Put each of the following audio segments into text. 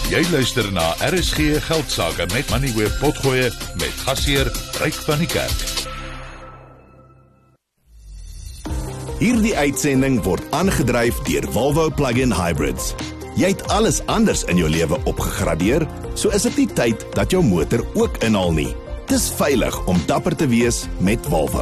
Jy luister na RSG Geldsaake met Money Web Potgoe met gasheer Ryk van die Kerk. Hierdie uitsending word aangedryf deur Volvo Plug-in Hybrids. Jy het alles anders in jou lewe opgegradeer, so is dit nie tyd dat jou motor ook inhaal nie. Dis veilig om dapper te wees met Volvo.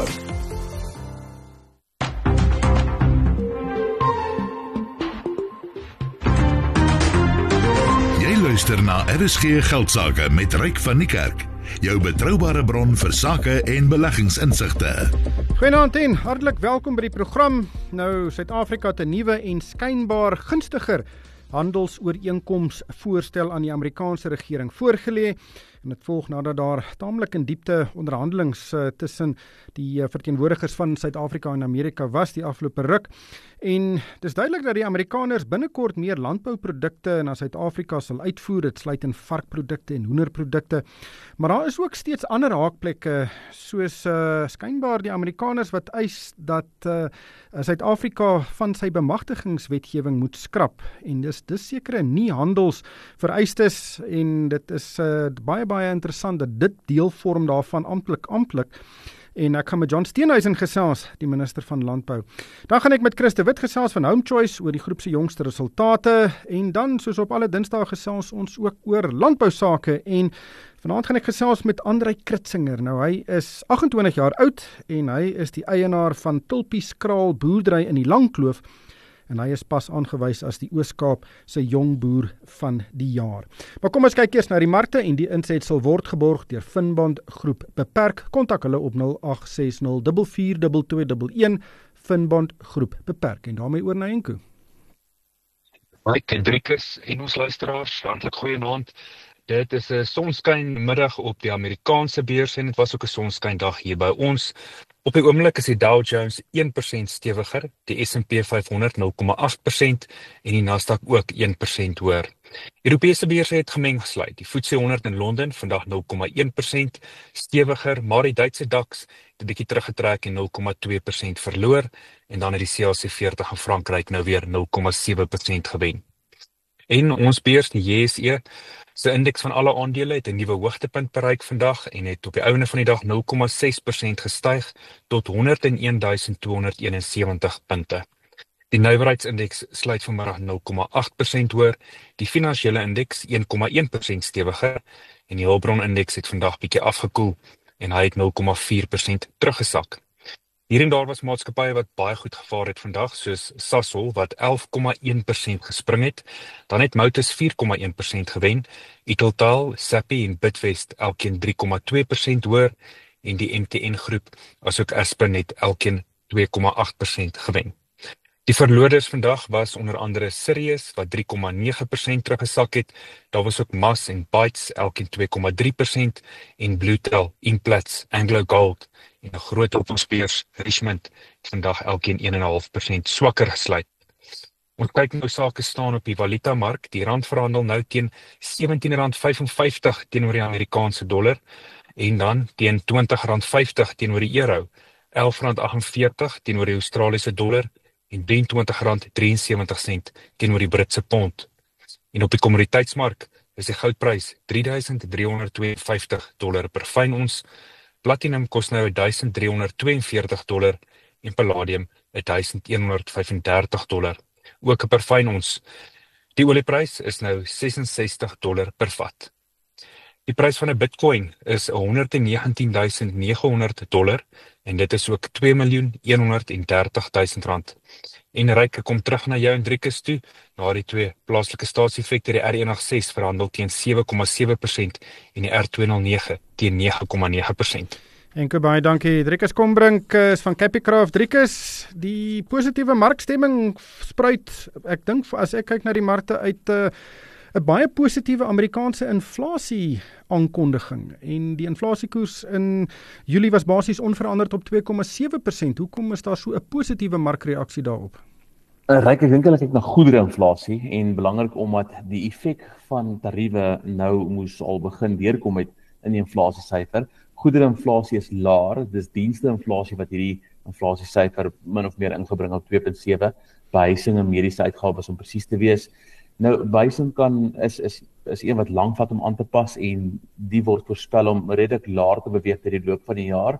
Jy luister na RSG Geldsaake met Ryk van die Kerk. Jou betroubare bron vir sake en beleggingsinsigte. Goeienaand en hartlik welkom by die program. Nou, Suid-Afrika het 'n nuwe en skynbaar gunstiger handelsooreenkoms voorstel aan die Amerikaanse regering voorgelê. En dit volg nadat daar taamlik in diepte onderhandelings tussen die verteenwoordigers van Suid-Afrika en Amerika was die afgelope ruk. En dis duidelik dat die Amerikaners binnekort meer landbouprodukte na Suid-Afrika sal uitvoer. Dit sluit in varkprodukte en hoenderprodukte. Maar daar is ook steeds ander haakplekke, soos skynbaar die Amerikaners wat eis dat Suid-Afrika van sy bemagtigingswetgewing moet skrap. En dis sekere nie handelsvereistes en dit is baie interessant dat dit deel vorm daarvan amptelik. En ek gaan met John Steenhuisen gesels, die minister van Landbou. Dan gaan ek met Chris de Wit gesels van Home Choice oor die groep se jongste resultate. En dan, soos op alle Dinsdae, gesels ons ook oor landbousake. En vanaand gaan ek gesels met Andrei Kritzinger. Nou, hy is 28 jaar oud en hy is die eienaar van Tulpieskraal boerdery in die Langkloof. En hy is pas aangewys as die Oos-Kaap se jong boer van die jaar. Maar kom ons kyk eers na die markte en die insetsel word geborg deur Finbond Groep Beperk. Kontak hulle op 0860442211 Finbond Groep Beperk. En daarmee oor na Enko. Ryk en Driekus en ons luisteraars, hartlik goeienaand. Dit is 'n sonskynmiddag op die Amerikaanse beurs en dit was ook 'n sonskyndag hier by ons. Op die oomblik is die Dow Jones 1% stewiger, die S&P 500 0,8% en die Nasdaq ook 1% hoër. Europese beurse het gemeng gesluit. Die FTSE 100 in Londen vandag 0,1% stewiger, maar die Duitse DAX het 'n bietjie teruggetrek en 0,2% verloor en dan het die CAC 40 in Frankryk nou weer 0,7% gewen. En ons beurs, die JSE, se indeks van alle aandele het 'n nuwe hoogtepunt bereik vandag en het op die einde van die dag 0,6% gestyg tot 101.271 punte. Die nywerheidsindeks sluit vanmiddag 0,8% hoër, die finansiële indeks 1,1% stewiger en die hulpbronindeks het vandag bietjie afgekoel en hy het 0,4% teruggesak. Hier en daar was maatskappye wat baie goed gevaar het vandag, soos Sasol wat 11,1% gespring het, dan het Motus 4,1% gewen, Italtal, Sappi en Bidvest elkeen 3,2% hoër en die MTN groep asook Aspen het elkeen 2,8% gewen. Die verloders vandag was onder andere Sirius wat 3,9% teruggesak het, daar was ook Mas en Bytes elkeen 2,3% en Bluetel, Implats, AngloGold en 'n groot op ons beurs, Richmond, vandag elkeen 1,5% swakker gesluit. Ons kyk nou sake staan op die valutamark, die rand verhandel nou teen R17,55 teenoor die Amerikaanse dollar en dan teen R20,50 teenoor die euro, R11,48 teenoor die Australiese dollar en R23,73 teenoor die Britse pond. En op die kommoditeitsmark is die goudprys $3,352 per fyn ons, platinum kos nou $1,342 en palladium $1,135, ook per fyn ons. Die olieprys is nou $66 per vat. Die prys van 'n Bitcoin is $119,900 en dit is ook R2,130,000. En Ryk, kom terug na jou en Driekus toe, na die twee plaaslike staatseffekte, die R186 verhandel teen 7,7% en die R209 teen 9,9%. Enko, baie dankie. Driekus Kombrink is van Capicraft. Driekus, die positiewe markstemming spruit, ek dink as ek kyk na die markte uit 'n baie positiewe Amerikaanse inflasie aankondiging en die inflasiekoers in Julie was basies onveranderd op 2,7%. Hoekom is daar so 'n positiewe markreaksie daarop? Ryk, ek dink hulle kyk na goedereinflasie en belangrik omdat die effek van tariewe nou moes al begin deurkom met in die inflasiesyfer. Goedereinflasie is laer, dis diensteinflasie wat hierdie inflasiesyfer min of meer ingebring op 2,7, behuising en mediese uitgawes om presies te wees. Nou, behuising is is een wat lank vat om aan te pas en die word voorspel om redelik laag te beweeg deur die loop van die jaar.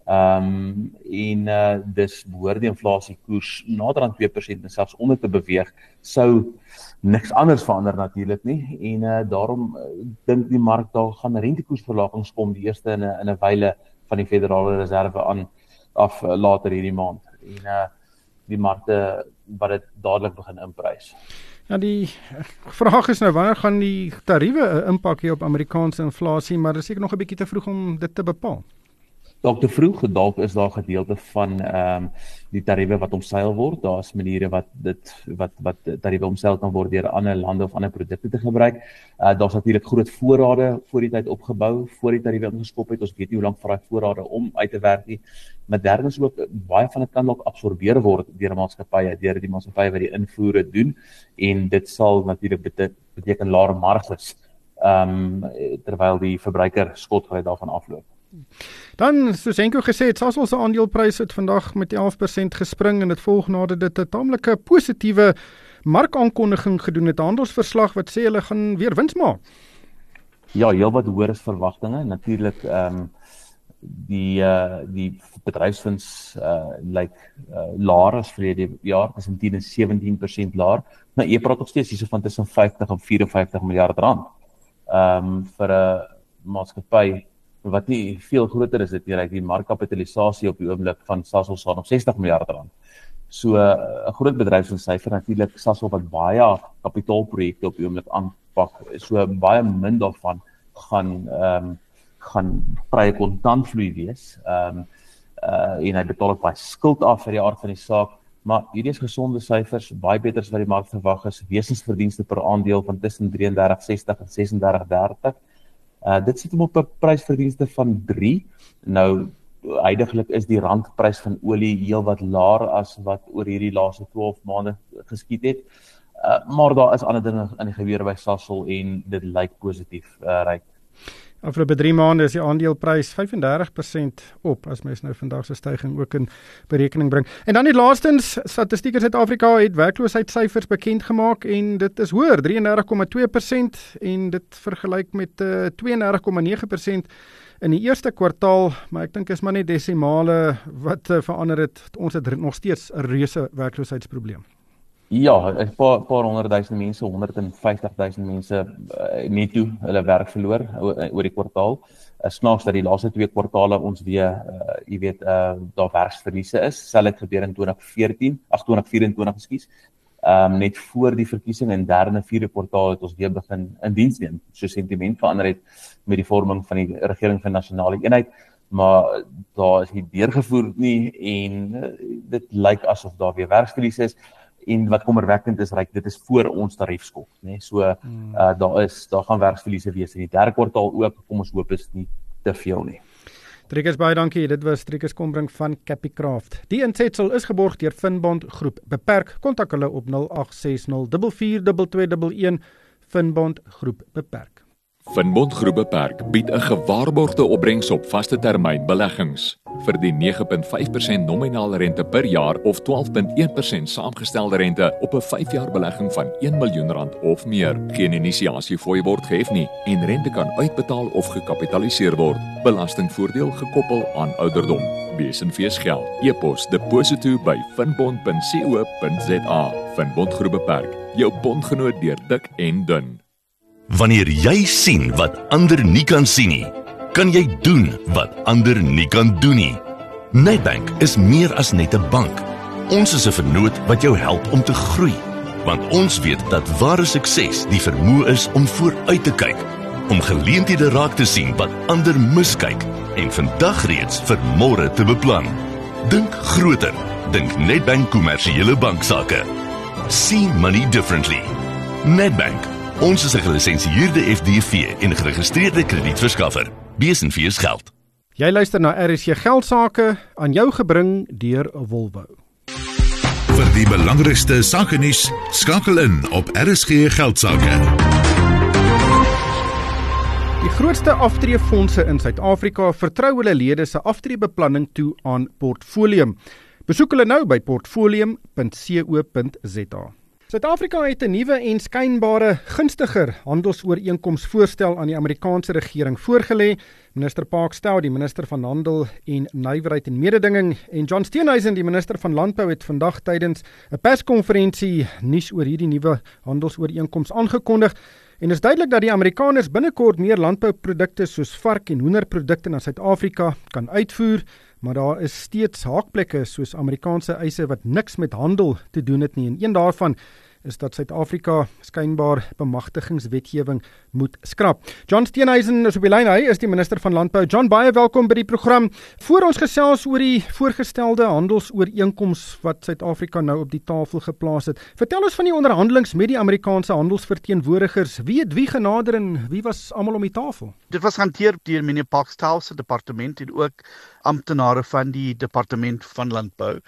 Dus behoort die inflasiekoers nader aan 2% en selfs onder te beweeg, sou niks anders verander natuurlik nie. En daarom dink die mark daar gaan rentekoersverlagings kom, die eerste in 'n wyle van die Federale Reserve af later hierdie maand. En die markte wat dit dadelik begin inprys. Ja, die vraag is nou, wanneer gaan die tariewe 'n impak hê op Amerikaanse inflasie, maar dit is seker nog 'n bietjie te vroeg om dit te bepaal. Dalk te vroeg, dalk is daar gedeelte van die tariewe wat omseil word. Daar is maniere wat tariewe omseil kan word deur ander lande of ander produkte te gebruik. Daar's natuurlik groot voorrade voor die tyd opgebou, voor die tariewe ingeskop het. Ons weet nie hoe lank vir daai voorrade om uit te werk nie. Maar derdens ook, baie van dit kan dalk absorbeer word deur die maatskappye wat die invoere doen. En dit sal natuurlik beteken laer marges, terwyl die verbruiker skotgeld daarvan afloop. Dan, soos Henko gesê het, Sasol se aandeleprys het vandag met 11% gespring en dit volg nadat dit 'n taamlike positiewe markaankondiging gedoen het, 'n handelsverslag wat sê hulle gaan weer wins maak. Ja, heel wat hoër as verwagtinge. Natuurlik die bedryfswins lyk laer as verlede jaar, tussen 10 en 17% laer. Maar jy praat nog steeds hierso van tussen 50 en 54 miljard rand. Vir 'n maatskappy wat nie veel groter is dit nie, die markkapitalisasie op die oomblik van Sasol staan op 60 miljard rand. So 'n groot bedryfssyfer, natuurlik Sasol wat baie kapitaalprojekte op die oomblik aanpak. So baie min daarvan gaan vrye kontantvloei wees. En hy betaal ook baie skuld af vir die aard van die saak. Maar hierdie is gesonde syfers, baie beter as wat die mark verwag is. Wesensverdienste per aandeel van tussen 33,60 en 36,30. Dit sit hom op 'n prysverdienste van 3. Nou, huidiglik is die randprys van olie heel wat laer as wat oor hierdie laaste 12 maande geskied het. Maar daar is ander dinge in die gebeur by Sasol en dit lyk positief, Ryk. Afgelope 3 maande is die aandeleprys 35% op, as mens nou vandag se stygings ook in berekening bring. En dan die laastens, Statistiek Suid-Afrika het werkloosheidssyfers bekend gemaak en dit is hoër, 33,2% en dit vergelyk met 32,9% in die eerste kwartaal, maar ek dink is maar net desimale wat verander het. Ons het nog steeds 'n reuse werkloosheidsprobleem. Ja, 'n paar 100,000 mense, 150,000 mense netto hulle werk verloor oor die kwartaal. Snaaks dat die laaste 2 kwartale ons weer, daar werksverliese is. Sal dit gebeur in 2024, ekskuus. Net voor die verkiesing en derde en vierde kwartaal het ons weer begin in diens neem. So sentiment verander het met die vorming van die regering van nasionale eenheid, maar daar is nie deurgevoer nie en dit lyk asof daar weer werksverliese is. En wat kommerwekkend is, dit is voor ons tariefskok, né? So daar gaan werksverliese wees in die derde kwartaal ook. Kom ons hoop is nie te veel nie. Trikus, baie dankie. Dit was Trikus Kombrink van Capicraft. Die insetsel is geborg deur Finbond Groep Beperk. Kontak hulle op 0860 442211. Finbond Groep Beperk. Finbond Groep Beperk bied 'n gewaarborgde opbrengs op vaste termyn beleggings. Verdien 9,5% nominale rente per jaar of 12,1% saamgestelde rente op 'n 5-jaar belegging van R1 miljoen of meer. Geen inisiasiefooi word gehef nie en rente kan uitbetaal of gekapitaliseer word. Belastingvoordeel gekoppel aan ouderdom. Besenfees geld. E-pos deposito by finbond.co.za. Finbond Groep Beperk. Jou bondgenoot deur dik en dun. Wanneer jy sien wat ander nie kan sien nie, kan jy doen wat ander nie kan doen nie. Nedbank is meer as net 'n bank. Ons is 'n vennoot wat jou help om te groei, want ons weet dat ware sukses die vermoë is om vooruit te kyk, om geleenthede raak te sien wat ander miskyk en vandag reeds vir môre te beplan. Dink groter. Dink Nedbank kommersiële banksaake. See money differently. Nedbank. Ons is 'n gelisensieerde FDV en geregistreerde kredietverskaffer. Besenfees geld. Jy luister na RSG Geldsaake, aan jou gebring deur Volvo. Vir die belangrikste sakenuus, skakel in op RSG Geldsaake. Die grootste aftreefondse in Suid-Afrika vertrou hulle lede se aftreebeplanning toe aan Portfolium. Besoek hulle nou by portfolium.co.za. Suid-Afrika het 'n nuwe en skynbare gunstiger handelsooreenkomsvoorstel aan die Amerikaanse regering voorgelê. Minister Park Stout, die minister van Handel en Nywerheid en Mededinging, en John Steenhuisen, die minister van Landbou, het vandag tydens 'n perskonferensie nuus oor hierdie nuwe handelsooreenkoms aangekondig. En is duidelik dat die Amerikaners binnekort meer landbouprodukte soos vark- en hoenderprodukte na Suid-Afrika kan uitvoer, maar daar is steeds haakplekke soos Amerikaanse eise wat niks met handel te doen het nie. En een daarvan is dat Suid-Afrika skynbaar bemagtigingswetgewing moet skrap. John Steenhuisen is op die lyn, hy is die minister van Landbou. John, baie welkom by die program. Voor ons gesels oor die voorgestelde handelsooreenkoms wat Suid-Afrika nou op die tafel geplaas het, vertel ons van die onderhandelings met die Amerikaanse handelsverteenwoordigers. Wie het wie genader en wie was almal om die tafel? Dit was hanteer deur meneer Park Stout se departement en ook amptenare van die departement van Landbou.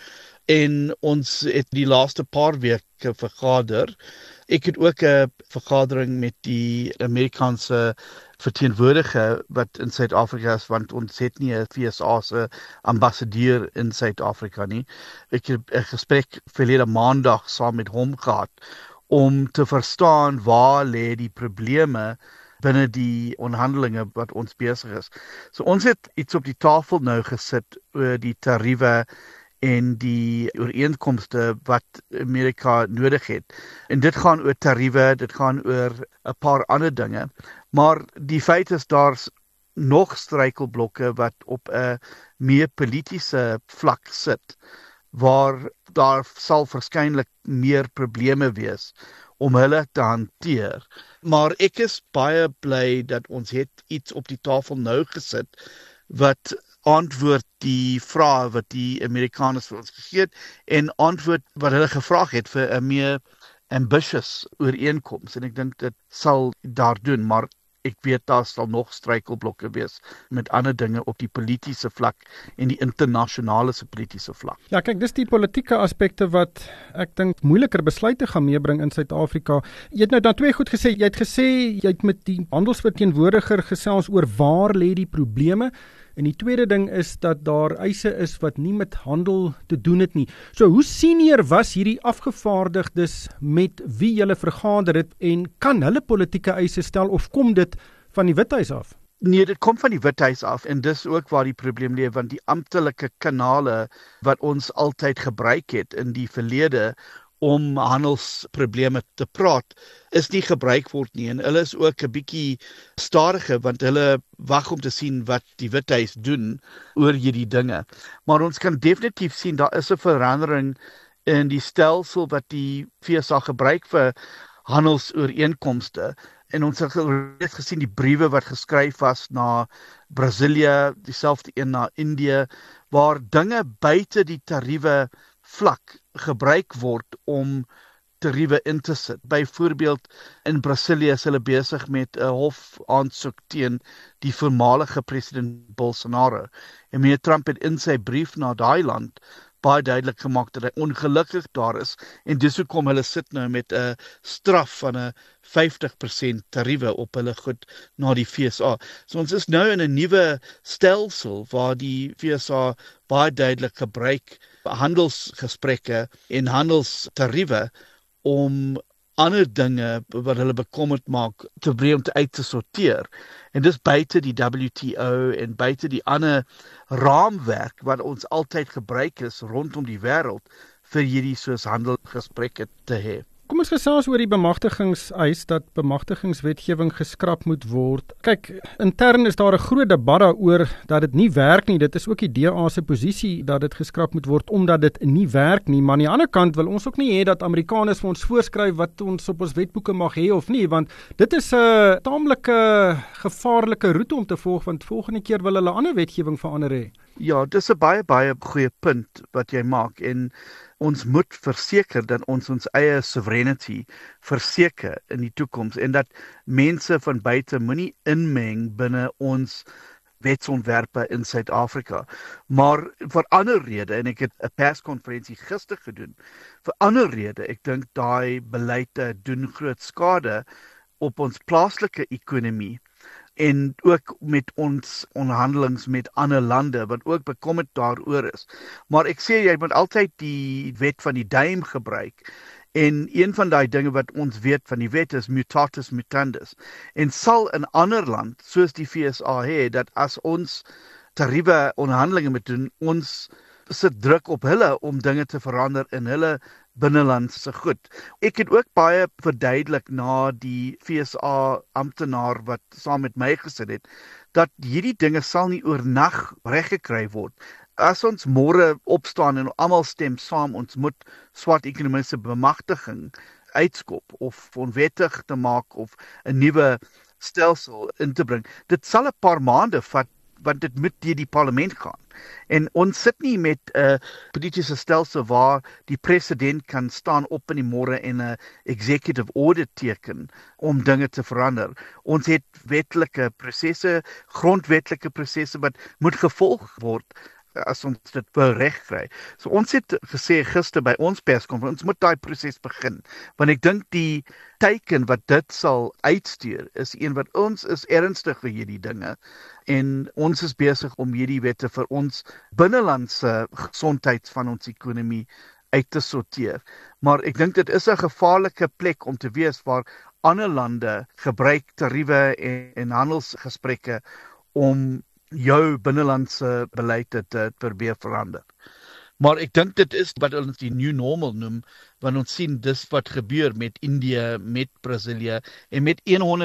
En ons het die laaste paar weke vergader. Ek het ook 'n vergadering met die Amerikaanse verteenwoordiger wat in Suid-Afrika is, want ons het nie 'n FSA se ambassadeur in Suid-Afrika nie. Ek het 'n gesprek verlede maandag saam met hom gehad om te verstaan waar lê die probleme binne die onderhandelinge wat ons besig is. So ons het iets op die tafel nou gesit oor die tariewe en die ooreenkomste wat Amerika nodig het. En dit gaan oor tariewe, dit gaan oor 'n paar ander dinge, maar die feit is daar's nog struikelblokke wat op 'n meer politieke vlak sit, waar daar sal waarskynlik meer probleme wees om hulle te hanteer. Maar ek is baie bly dat ons het iets op die tafel nou gesit wat antwoord die vrae wat die Amerikaners vir ons gegee het en antwoord wat hulle gevra het vir 'n meer ambitious ooreenkoms. En ek dink dit sal daar doen, maar ek weet daar sal nog struikelblokke wees met ander dinge op die politieke vlak en die internasionale politieke vlak. Ja, kyk, dis die politieke aspekte wat ek dink moeiliker besluite gaan meebring in Suid-Afrika. Jy het nou dan twee goed gesê. Jy het met die handelsverteenwoordiger gesels oor waar lê die probleme. En die tweede ding is dat daar eise is wat nie met handel te doen het nie. So, hoe senior was hierdie afgevaardigdes met wie julle vergader het en kan hulle politieke eise stel of kom dit van die Withuis af? Nee, dit kom van die Withuis af en dis ook waar die probleem lê, want die amptelike kanale wat ons altyd gebruik het in die verlede om handelsprobleme te praat, is nie gebruik word nie. En hulle is ook 'n bietjie stadiger, want hulle wag om te sien wat die Withuis doen oor hierdie dinge. Maar ons kan definitief sien, daar is 'n verandering in die stelsel wat die FSA gebruik vir handelsooreenkomste. En ons het reeds gesien die briewe wat geskryf was na Brasilia, dieselfde een na Indië, waar dinge buite die tariewe vlak gebruik word om tariewe in te sit. Byvoorbeeld in Brasilia is hulle besig met 'n hofaansoek teen die voormalige president Bolsonaro. En meneer Trump het in sy brief na daai land baie duidelik gemaak dat hy ongelukkig daar is en dis hoekom hulle sit nou met 'n straf van 'n 50% tariewe op hulle goed na die FSA. So ons is nou in 'n nuwe stelsel waar die FSA baie duidelik gebruik handelsgesprekke en handelstariewe om ander dinge wat hulle bekommerd maak te probeer om uit te sorteer. En dis buite die WTO en buite die ander raamwerk wat ons altyd gebruik is rondom die wêreld vir hierdie soos handelsgesprekke te hê. Kom ons gesels oor die bemagtigingseis dat bemagtigingswetgewing geskrap moet word. Kyk, intern is daar 'n groot debat daaroor dat dit nie werk nie. Dit is ook die DA se posisie dat dit geskrap moet word omdat dit nie werk nie. Maar aan die ander kant wil ons ook nie hê dat Amerikaners vir ons voorskryf wat ons op ons wetboeke mag hê of nie, want dit is 'n taamlike gevaarlike roete om te volg, want volgende keer wil hulle ander wetgewing verander hê. Ja, dis 'n baie goeie punt wat jy maak en ons moet verseker dat ons eie sovereignty verseker in die toekoms en dat mense van buite moenie inmeng binne ons wetsontwerpe in Suid-Afrika. Maar vir ander rede, en ek het 'n perskonferensie gister gedoen, vir ander rede, ek dink daai beleide doen groot skade op ons plaaslike ekonomie en ook met ons onderhandelings met ander lande wat ook bekommerd daaroor is. Maar ek sê jy moet altyd die wet van die duim gebruik En een van die dinge wat ons weet van die wet is mutatis mutandis. En sal in ander land, soos die FSA hê, dat as ons tariewe onderhandelinge moet doen, ons sit druk op hulle om dinge te verander in hulle binnelandse goed. Ek het ook baie verduidelik na die FSA amptenaar wat saam met my gesit het, dat hierdie dinge sal nie oornag reggekry word. As ons môre opstaan en almal stem saam, ons moet swart ekonomiese bemagtiging uitskop of onwettig te maak of 'n nuwe stelsel in te bring. Dit sal 'n paar maande vat, want dit moet deur die parlement gaan. En ons sit nie met 'n politieke stelsel waar die president kan staan op in die môre en 'n executive order teken om dinge te verander. Ons het wetlike prosesse, grondwetlike prosesse wat moet gevolg word as ons dit wou regkry. So ons het gesê gister by ons perskonferensie, ons moet daai proses begin, want ek dink die teiken wat dit sal uitstuur is een wat ons is ernstig vir hierdie dinge en ons is besig om hierdie wette vir ons binnelandse gesondheid van ons ekonomie uit te sorteer. Maar ek dink dit is 'n gevaarlike plek om te wees waar ander lande gebruik tariewe en handelsgesprekke om jou binnelandse beleid te probeer verander. Maar ek dink dit is wat ons die new normal noem, want ons sien dis wat gebeur met Indië, met Brasilië en met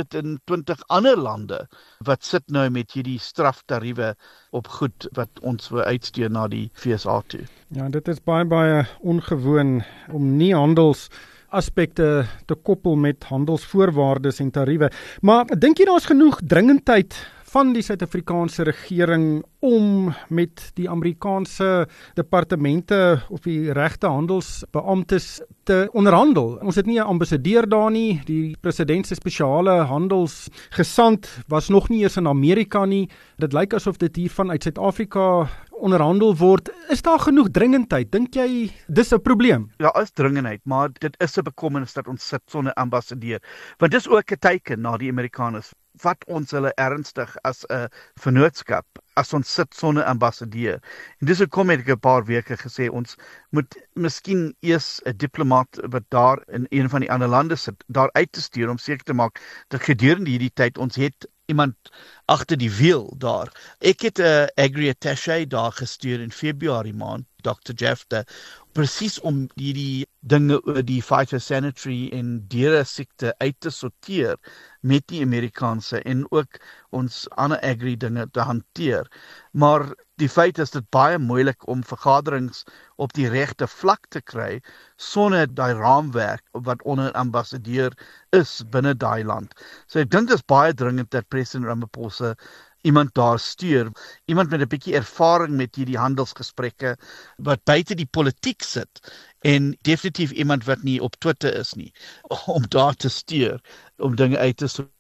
120 ander lande wat sit nou met hierdie straftariewe op goed wat ons wil uitstuur na die FSA toe. Ja, dit is baie ongewoon om nie handelsaspekte te koppel met handelsvoorwaardes en tariewe. Maar dink jy daar's genoeg dringendheid van die Suid-Afrikaanse regering om met die Amerikaanse departemente of die regte handelsbeamptes te onderhandel? Ons het nie 'n ambassadeur daar nie, die president se spesiale handelsgesant was nog nie eens in Amerika nie. Dit lyk asof dit hier vanuit Suid-Afrika onderhandel word. Is daar genoeg dringendheid? Dink jy dis 'n probleem? Ja, is dringendheid, maar dit is 'n bekommernis dat ons sit sonder ambassadeur. Want dis ook 'n teken na die Amerikaners. Vat ons hulle ernstig as 'n vennootskap as ons sit sonder ambassadeur. En dis hoekom het ek 'n paar weke gesê ons moet miskien eers 'n diplomaat wat daar in een van die ander lande sit, daar uit te stuur om seker te maak dat gedurende hierdie tyd ons het iemand agter die wiel daar. Ek het 'n agri-attaché daar gestuur in Februarie maand, Dr. Jefte, presies om hierdie dinge oor die phytosanitary en diere siekte uit te sorteer met die Amerikaanse en ook ons ander agri dinge te hanteer. Maar die feit is dit baie moeilik om vergaderings op die regte vlak te kry sonder daai raamwerk wat onder ambassadeur is binne daai land. So ek dink dit is baie dringend dat president Ramaphosa iemand daar stuur, iemand met 'n bietjie ervaring met hierdie handelsgesprekke wat buite die politiek sit en definitief iemand wat nie op Twitter is nie, om daar te stuur om dinge uit te sorteer.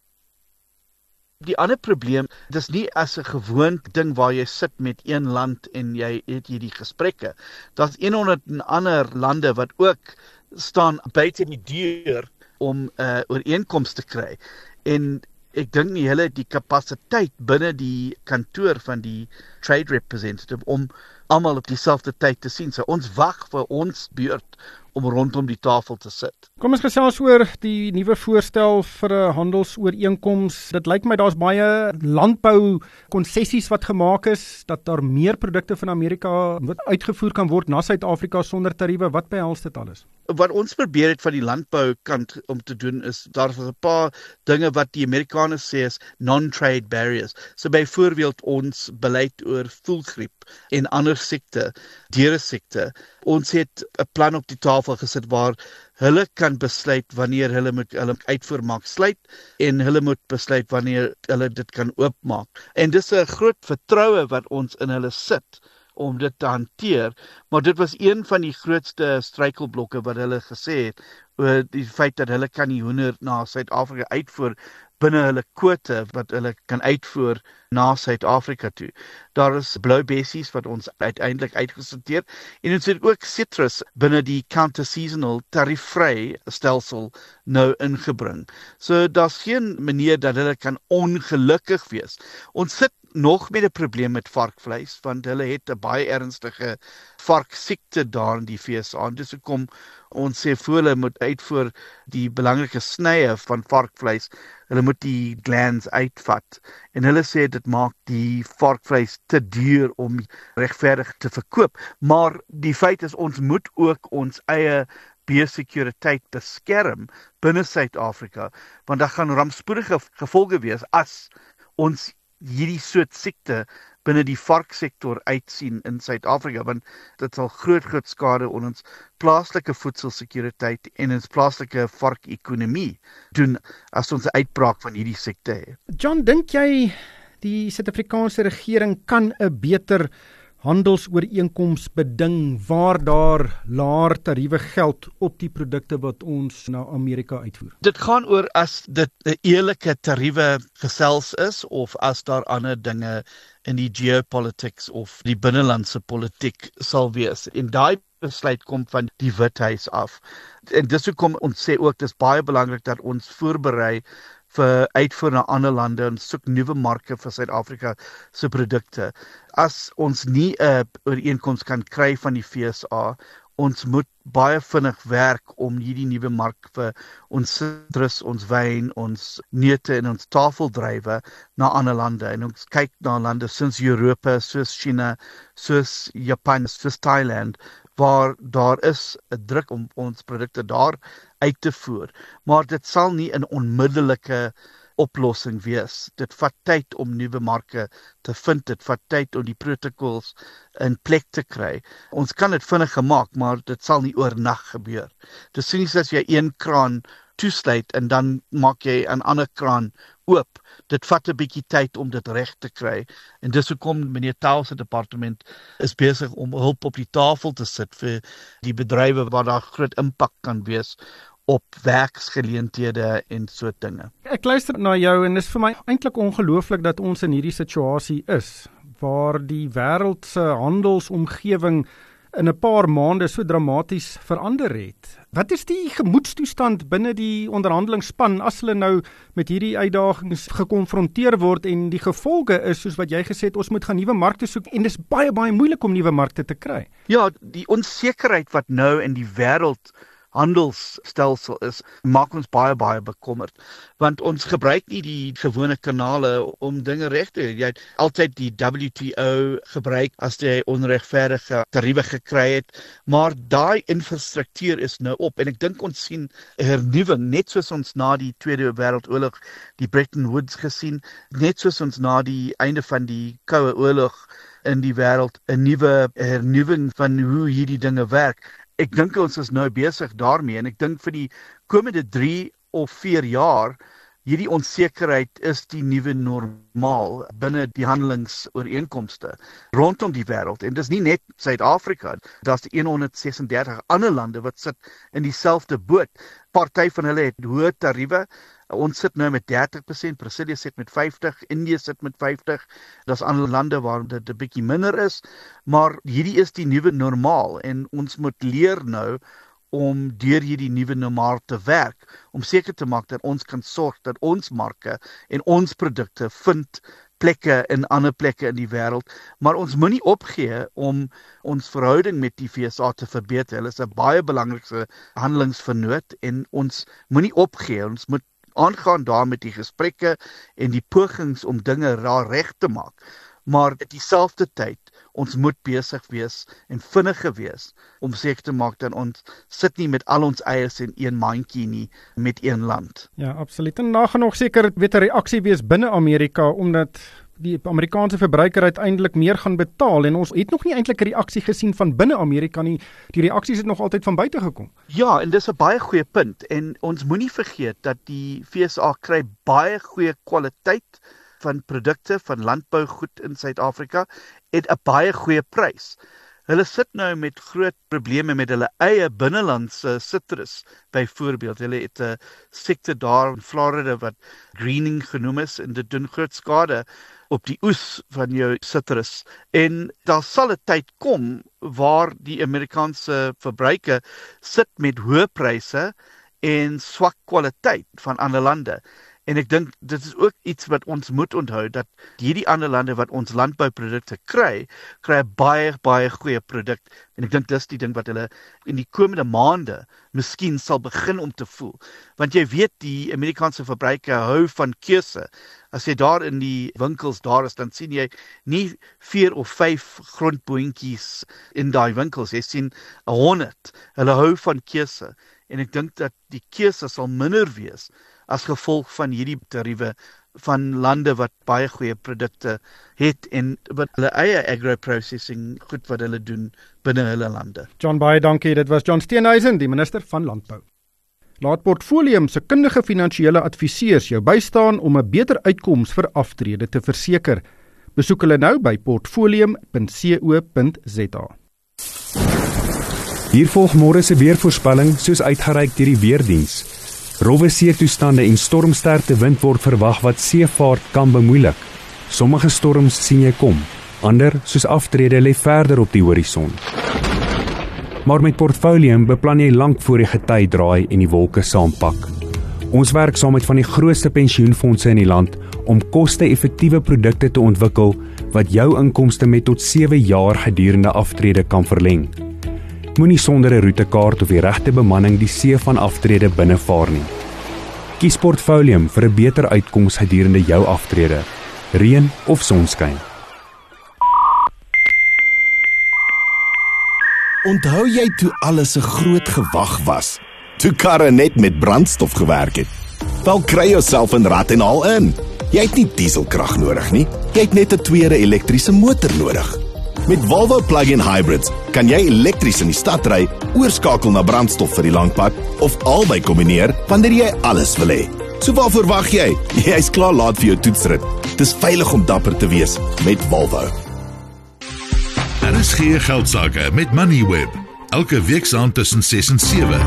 Die ander probleem, dis nie as 'n gewoon ding waar jy sit met een land en jy het hierdie gesprekke. Daar's 100 ander lande wat ook staan buite die deur om ooreenkoms te kry. En ek dink nie hulle het die kapasiteit binne die kantoor van die trade representative om almal op dieselfde tyd te sien. So ons wag vir ons beurt om rondom die tafel te sit. Kom ons gesels oor die nuwe voorstel vir 'n handelsooreenkoms. Dit lyk my daar's baie landbou konsessies wat gemaak is, dat daar meer produkte van Amerika wat uitgevoer kan word na Suid-Afrika sonder tariewe. Wat behels dit alles? Wat ons probeer het van die landboukant om te doen is, daar is 'n paar dinge wat die Amerikaners sê is non-trade barriers. So byvoorbeeld ons beleid oor voëlgriep en ander siekte, diere siekte. Ons het 'n plan op die tafel gesit waar hulle kan besluit wanneer hulle moet hulle uitvoermark sluit en hulle moet besluit wanneer hulle dit kan oopmaak. En dis 'n groot vertroue wat ons in hulle sit om dit te hanteer, maar dit was een van die grootste struikelblokke wat hulle gesê het, oor die feit dat hulle kan nie hoender na Suid-Afrika uitvoer binne hulle kwote wat hulle kan uitvoer na Suid-Afrika toe. Daar is blou bessies wat ons uiteindelik uitgesorteer en ons het ook citrus binne die counter-seasonal tariefvry stelsel nou ingebring. So daar's geen manier dat hulle kan ongelukkig wees. Ons sit nog met 'n probleem met varkvleis, want hulle het 'n baie ernstige varksiekte daar in die FSA. Dis hoekom ons sê hulle moet uitvoer die belangrike snye van varkvleis. Hulle moet die glands uitvat. En hulle sê dit maak die varkvleis te duur om regverdig te verkoop. Maar die feit is ons moet ook ons eie biosekuriteit beskerm binne Suid-Afrika, want daar gaan rampspoedige gevolge wees as ons hierdie soort siekte binne die varksektor uitsien in Suid-Afrika, want dit sal groot skade aan ons plaaslike voedselsekuriteit en ons plaaslike varkekonomie doen as ons 'n uitbraak van hierdie siekte het. John, dink jy die Suid-Afrikaanse regering kan 'n beter handelsooreenkoms beding waar daar laer tariewe geld op die produkte wat ons na Amerika uitvoer? Dit gaan oor as dit 'n eerlike tariewe gesels is of as daar ander dinge in die geopolitics of die binnelandse politiek sal wees. En daai besluit kom van die Withuis af. En dis hoekom ons sê ook dis baie belangrik dat ons voorberei vir uitvoer na ander lande en soek nuwe marke vir Suid-Afrika se produkte. As ons nie 'n ooreenkoms kan kry van die FSA, ons moet baie vinnig werk om hierdie nuwe mark vir ons sitrus, ons wyn, ons neute en ons tafeldrywe na ander lande. En ons kyk na lande soos Europa, soos China, soos Japan, soos Thailand, waar daar is 'n druk om ons produkte daar uit te voer. Maar dit sal nie 'n onmiddellike oplossing wees. Dit vat tyd om nuwe marke te vind, dit vat tyd om die protokols in plek te kry. Ons kan dit vinnig gemaak, maar dit sal nie oornag gebeur. Dis nie soos jy een kraan toesluit en dan maak jy 'n ander kraan oop. Dit vat 'n bietjie tyd om dit reg te kry. En dis hoekom meneer Taal se departement is besig om hulp op die tafel te sit vir die bedrywe waar daar groot impak kan wees op werksgeleenthede en so dinge. Ek luister na jou en dis vir my eintlik ongelooflik dat ons in hierdie situasie is, waar die wêreld se handelsomgewing in 'n paar maande so dramaties verander het. Wat is die gemoedstoestand binne die onderhandelingsspan as hulle nou met hierdie uitdagings gekonfronteer word en die gevolge is, soos wat jy gesê het, ons moet gaan nuwe markte soek en dis baie moeilik om nuwe markte te kry. Ja, die onsekerheid wat nou in die wêreld handelsstelsel is, maak ons baie bekommerd, want ons gebruik nie die gewone kanale om dinge reg te doen. Jy het altyd die WTO gebruik as jy onregverdige tariewe gekry het, maar daai infrastruktuur is nou op en ek dink ons sien 'n hernuwing, net soos ons na die Tweede Wêreldoorlog die Bretton Woods gesien, net soos ons na die einde van die Koue Oorlog in die wêreld 'n nuwe hernuwing van hoe hierdie dinge werk. Ek dink ons is nou besig daarmee en ek dink vir die komende 3 of 4 jaar, hierdie onsekerheid is die nuwe normaal binne die handelingsooreenkomste rondom die wêreld. En dis nie net Suid-Afrika, daar's 136 ander lande wat sit in dieselfde boot. Party van hulle het hoë tariewe. Ons sit nou met 30%, Brasilia sit met 50%, Indië sit met 50%, daar's ander lande waar dit 'n bietjie minder is, maar hierdie is die nuwe normaal en ons moet leer nou om deur hierdie nuwe normaal te werk, om seker te maak dat ons kan sorg dat ons marke en ons produkte vind plekke in ander plekke in die wêreld, maar ons moenie opgee om ons verhouding met die FSA te verbeter. Hulle is 'n baie belangrike handelingsvernoot en ons moenie opgee, ons moet aangaan daar met die gesprekke en die pogings om dinge reg te maak. Maar dieselfde tyd, ons moet besig wees en vinniger wees om seker te maak dat ons sit nie met al ons eiers in een mandjie nie met een land. Ja, absoluut. En daar gaan nog seker 'n reaksie wees binne Amerika omdat die Amerikaanse verbruiker uiteindelik meer gaan betaal en ons het nog nie eintlik 'n reaksie gesien van binne Amerika nie. Die reaksies het nog altyd van buite gekom. Ja, en dis 'n baie goeie punt en ons moenie vergeet dat die FSA kry baie goeie kwaliteit van produkte van landbougoed in Suid-Afrika en 'n baie goeie prys. Hulle sit nou met groot probleme met hulle eie binnelandse sitrus. Byvoorbeeld, hulle het 'n siekte daar in Florida wat greening genoem is en dit doen groot skade op die oes van jou sitrus. En daar sal 'n tyd kom waar die Amerikaanse verbruiker sit met hoë pryse en swak kwaliteit van ander lande. En ek dink dit is ook iets wat ons moet onthou, dat hierdie ander lande wat ons landbouprodukte kry 'n baie goeie produk. En ek dink dis die ding wat hulle in die komende maande miskien sal begin om te voel. Want jy weet die Amerikaanse verbruiker hou van keuse. As jy daar in die winkels daar is, dan sien jy nie 4 of 5 grondboontjies in daai winkels. Jy sien 100. Hulle hou van keuse. En ek dink dat die keuse sal minder wees as gevolg van hierdie tariewe van lande wat baie goeie produkte het en wat hulle eie agro-processing goed wat hulle doen binne hulle lande. John, baie dankie. Dit was John Steenhuisen, die minister van Landbou. Laat Portfolium se kundige finansiële adviseurs jou bystaan om 'n beter uitkoms vir aftrede te verseker. Besoek hulle nou by portfolium.co.za. Hier volg môre se weervoorspelling soos uitgereik deur die weerdiens. Rowwe seetoestande en stormsterkte wind word verwag wat seevaart kan bemoeilik. Sommige storms sien jy kom, ander soos aftrede lê verder op die horison. Maar met Portfolium beplan jy lank voor die gety draai en die wolke saampak. Ons werk saam met van die grootste pensioenfondse in die land om koste-effektiewe produkte te ontwikkel wat jou inkomste met tot 7 jaar gedurende aftrede kan verleng. Moenie sonder 'n roetekaart of die regte bemanning die see van aftrede binnevaar nie. Kies Portfolium vir 'n beter uitkoms gedurende jou aftrede, reën of sonskyn. Onthou jy toe alles 'n groot gewag was? Toe karre net met brandstof gewerk het? Wel kry jouself in rat en al in. Jy het nie dieselkrag nodig nie. Jy het net 'n tweede elektriese motor nodig. Met Volvo Plug-in Hybrids kan jy elektries in die stad ry, oorskakel na brandstof vir die langpad of albei kombineer wanneer jy alles wil hê. So waarvoor wag jy? Jy's klaar laat vir jou toetsrit. Dis veilig om dapper te wees met Volvo. Daar is geen geldsaake met Moneyweb. Elke week saand tussen 6 en 7.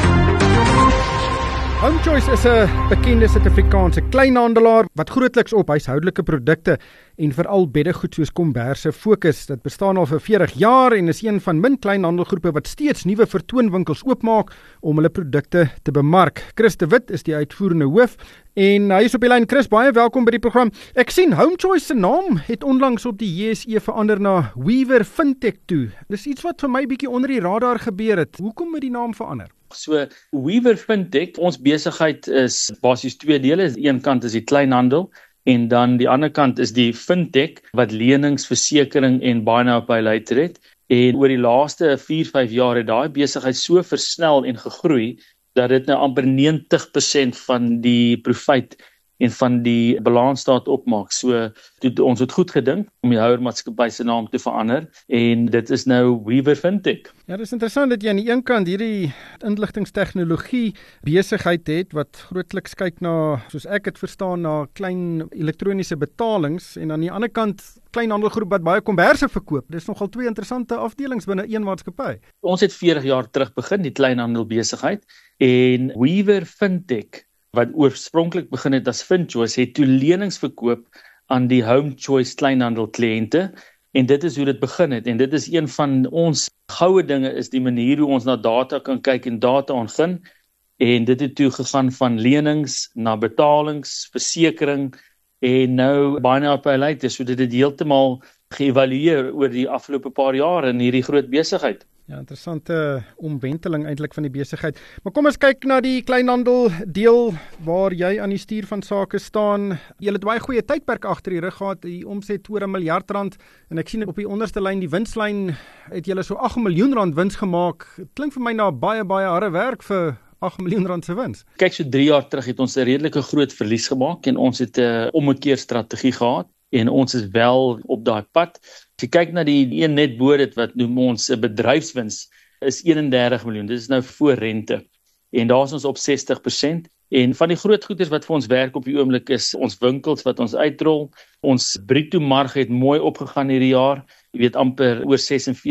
HomeChoice is 'n bekende Suid-Afrikaanse kleinhandelaar wat grootliks op huishoudelike produkte en veral beddegoed soos komberse fokus. Dit bestaan al vir 40 jaar en is een van min kleinhandelgroepe wat steeds nuwe vertoonwinkels oopmaak om hulle produkte te bemark. Chris de Wit is die uitvoerende hoof en hy is op die lyn. Chris, baie welkom by die program. Ek sien HomeChoice se naam het onlangs op die JSE verander na Weaver Fintech toe. Dis iets wat vir my bietjie onder die radar gebeur het. Hoekom het die naam verander? So Weaver Fintech, ons besigheid is basies 2 dele. Een kant is die kleinhandel en dan die ander kant is die Fintech wat lenings, versekering en buy now pay later het. En oor die laaste 4-5 jaar het daai besigheid so versnel en gegroei dat dit nou amper 90% van die profit en van die balansstaat opmaak. So ons het goed gedink om die houermaatskappy se naam te verander en dit is nou Weaver Fintech. Ja, dit is interessant dat jy aan die een kant hierdie inligtingstegnologie besigheid het wat grootliks kyk na, soos ek het verstaan, na klein elektroniese betalings en aan die ander kant kleinhandelgroep wat baie komberse verkoop. Dis nogal 2 interessante afdelings binne een maatskappy. Ons het 40 jaar terug begin die kleinhandel besigheid en Weaver Fintech wat oorspronklik begin het as FinChoice, het toe lenings verkoop aan die HomeChoice kleinhandel kliënte en dit is hoe dit begin het en dit is een van ons goue dinge is die manier hoe ons na data kan kyk en data ontgin en dit het toe gegaan van lenings na betalings, versekering en nou buy now pay later, so dit het heeltemal geëvalueer oor die afgelope paar jaar in hierdie groot besigheid. Ja, interessante omwenteling eintlik van die besigheid. Maar kom ons kyk na die kleinhandel deel waar jy aan die stuur van sake staan. Jy het baie goeie tydperk agter die rug gehad, die omset oor R1 miljard en ek sien op die onderste lyn die winslyn het julle so R8 miljoen wins gemaak. Klink vir my na baie harde werk vir R8 miljoen se wins. Kyk, so 3 jaar terug het ons 'n redelike groot verlies gemaak en ons het 'n ommekeer strategie gehad en ons is wel op daai pad. As jy kyk na die een net bo dit wat noem ons 'n bedryfswins is 31 miljoen. Dit is nou voor rente. En daar is ons op 60%. En van die groot goeders wat vir ons werk op die oomblik is ons winkels wat ons uitrol. Ons bruto marge het mooi opgegaan hierdie jaar. Jy weet amper oor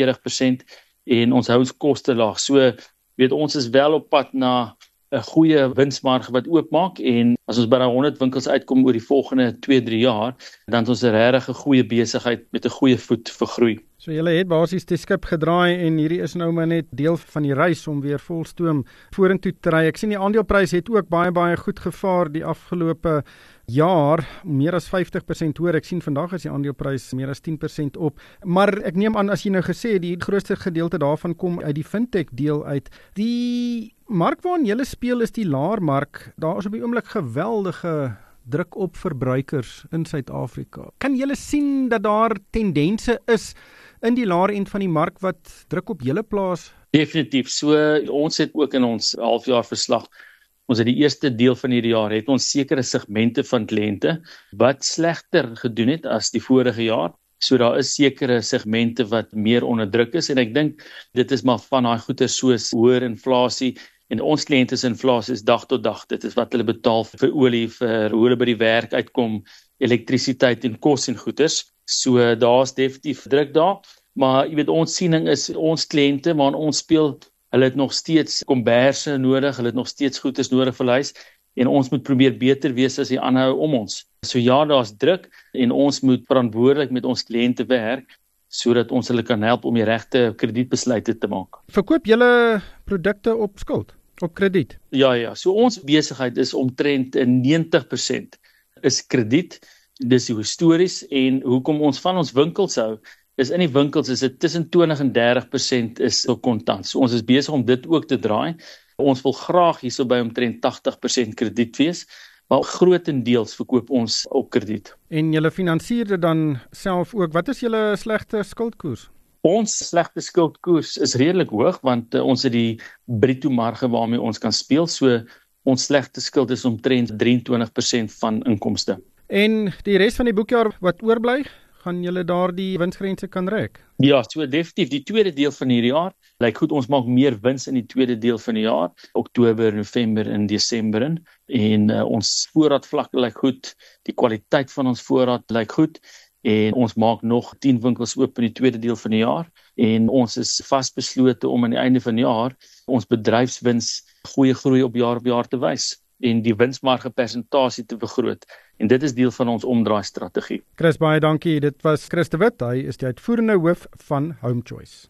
46% en ons hou ons koste laag. So weet ons is wel op pad na 'n goeie winsmarge wat oopmaak en as ons by daai 100 winkels uitkom oor die volgende 2-3 jaar, dan het ons 'n regtig goeie besigheid met 'n goeie voet vir groei. So julle het basies die skip gedraai en hierdie is nou maar net deel van die reis om weer volstoom vorentoe te ry. Ek sien die aandeleprys het ook baie goed gevaar die afgelope jaar, meer as 50% hoër. Ek sien vandag is die aandeleprys meer as 10% op. Maar ek neem aan as jy nou gesê het, die grootste gedeelte daarvan kom uit die fintech deel uit. Die mark waarin julle speel is die laermark. Daar is op die oomblik geweldige druk op verbruikers in Suid-Afrika. Kan julle sien dat daar tendense is in die laer end van die mark wat druk op julle plaas? Definitief. So ons het ook in ons halfjaarverslag, ons het die eerste deel van hierdie jaar, het ons sekere segmente van kliënte wat slegter gedoen het as die vorige jaar. So daar is sekere segmente wat meer onder druk is en ek dink dit is maar van daai goeie soos hoër inflasie en ons kliënte se inflasie is dag tot dag. Dit is wat hulle betaal vir olie, vir hoe hulle by die werk uitkom, elektrisiteit en kos en goederes. So daar's definitief druk daar, maar jy weet ons siening is ons kliënte waaraan ons speel, hulle het nog steeds komberse nodig, hulle het nog steeds goederes nodig vir huis en ons moet probeer beter wees as die ander om ons. So ja, daar's druk en ons moet verantwoordelik met ons kliënte werk sodat ons hulle kan help om die regte kredietbesluite te maak. Verkoop julle produkte op skuld, op krediet? Ja, so ons besigheid is omtrent 90% is krediet. Dis histories en hoekom ons van ons winkels hou, is in die winkels is dit tussen 20 en 30% is kontant. So ons is besig om dit ook te draai. Ons wil graag hierso by omtrent 80% krediet wees, maar grootendeels verkoop ons op krediet. En julle finansier dit dan self ook. Wat is julle slegte skuldkoers? Ons slegte skuldkoers is redelik hoog, want ons het die bruto marge waarmee ons kan speel, so ons slegte skuld is omtrent 23% van inkomste. En die res van die boekjaar wat oorbly, gaan julle daar die winsgrense kan rek? Ja, so definitief. Die tweede deel van hierdie jaar lyk goed. Ons maak meer wins in die tweede deel van die jaar, Oktober, November en Desember in. En ons voorraadvlakke lyk goed. Die kwaliteit van ons voorraad lyk goed. En ons maak nog 10 winkels oop in die tweede deel van die jaar. En ons is vasbeslote om aan die einde van die jaar ons bedryfswins goeie groei op jaar te wys en die winsmarge persentasie te vergroot. En dit is deel van ons omdraai strategie. Chris, baie dankie. Dit was Chris de Wit. Hy is die uitvoerende hoof van Home Choice.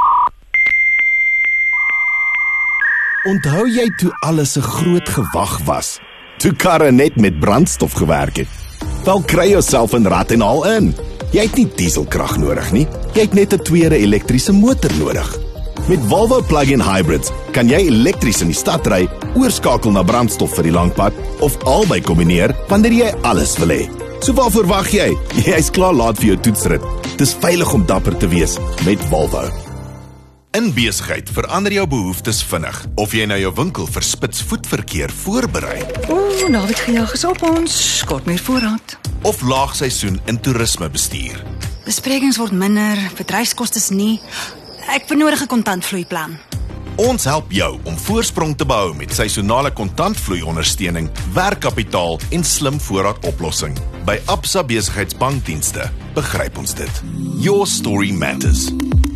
Onthou jy toe alles 'n groot gewag was? Toe karre net met brandstof gewerk het? Wel kry jouself in rat en al in. Jy het nie dieselkrag nodig nie. Jy het net 'n tweede elektriese motor nodig. Met Volvo Plug-in Hybrids kan jy elektries in die stad ry, oorskakel na brandstof vir die langpad of albei kombineer wanneer jy alles wil hê. So waarvoor wag jy? Jy's klaar laat vir jou toetsrit. Dis veilig om dapper te wees met Volvo. In besigheid verander jou behoeftes vinnig. Of jy nou jou winkel vir spitsvoetverkeer voorberei. David gejaag is op ons, kort meer voorraad. Of laagseisoen in toerisme bestuur. Besprekings word minder, bedryfskostes nie. Ek benodig 'n kontantvloeiplan. Ons help jou om voorsprong te behou met seisonale kontantvloei-ondersteuning, werkkapitaal en slim voorraadoplossing. By Absa Besigheidsbankdienste begryp ons dit. Your story matters.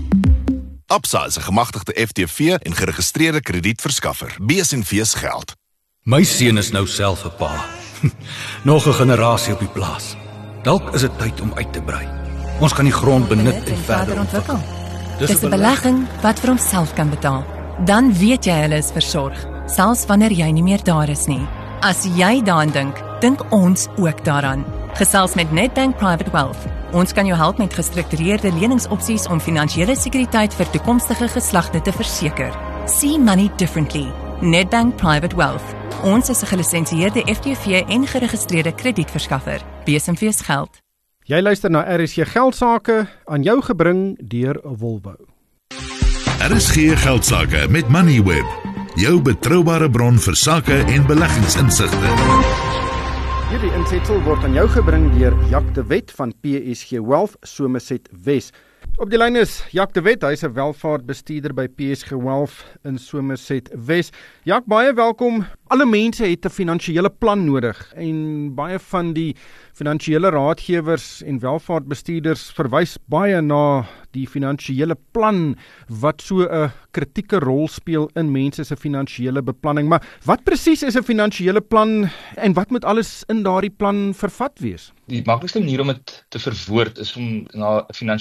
Absa is 'n gemagtigde FTV en geregistreerde kredietverskaffer. BSNV's geld. My seun is nou self 'n pa. Nog 'n generasie op die plaas. Dalk is dit tyd om uit te brei. Ons kan die grond benut en verder ontwikkel. Dis 'n belegging wat vir homself kan betaal. Dan weet jy hulle is versorg, selfs wanneer jy nie meer daar is nie. As jy daaraan dink, dink ons ook daaraan. Gesels met Nedbank Private Wealth. Ons kan jou help met gestruktureerde leningsopsies om finansiële sekuriteit vir toekomstige geslagte te verseker. See money differently. Nedbank Private Wealth. Ons is 'n gelisensieerde FTV en geregistreerde kredietverskaffer. BSNV's geld. Jy luister na RSG Geldsaake, aan jou gebring deur Volvo. RSG Geldsaake met Moneyweb, jou betroubare bron vir sake en beleggingsinsigte. Hierdie insetsel word aan jou gebring deur Jacques de Wet van PSG Wealth, Somerset Wes. Op die lyn is Jacques de Wet, hy is 'n welvaartbestuurder by PSG Wealth in Somerset Wes. Jacques, baie welkom. Alle mense het 'n finansiële plan nodig en baie van die finansiële raadgewers en welvaartbestuurders verwys baie na die finansiële plan wat so 'n kritieke rol speel in mense se finansiële beplanning. Maar wat presies is 'n finansiële plan en wat moet alles in daardie plan vervat wees? Die maklikste manier om dit te verwoord is om na 'n finansiële plan